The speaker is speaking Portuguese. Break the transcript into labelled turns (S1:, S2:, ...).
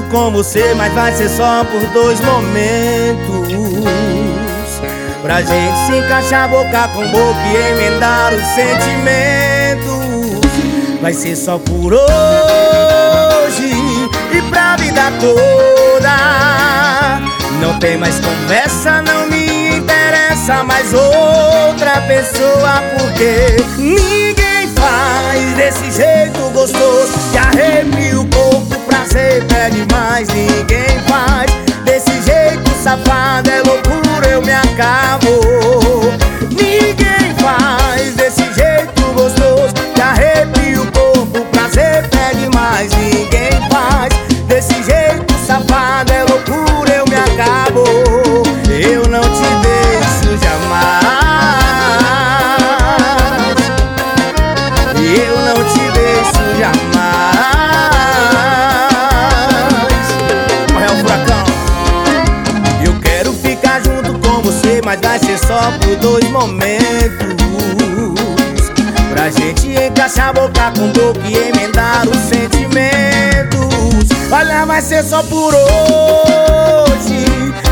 S1: com você, mas vai ser só por 2 momentos. Pra gente se encaixar boca com boca e emendar os sentimentos. Vai ser só por hoje e pra vida toda. Não tem mais conversa, não me interessa mais outra pessoa, porque ninguém faz desse jeito gostoso que arrepia o corpo, prazer pede mais. Ninguém faz desse jeito safado, é loucura, eu me acabo. Ninguém faz desse jeito gostoso que arrepia o corpo, prazer pede mais. Ninguém faz desse jeito safado, é loucura, eu me acabo. Eu não te deixo jamais. Eu não te deixo jamais. Olha o furacão. Eu quero ficar junto com você, mas vai ser só por 2 momentos. Pra gente encaixar boca com boca e emendar os sentimentos. Olha, vai ser só por hoje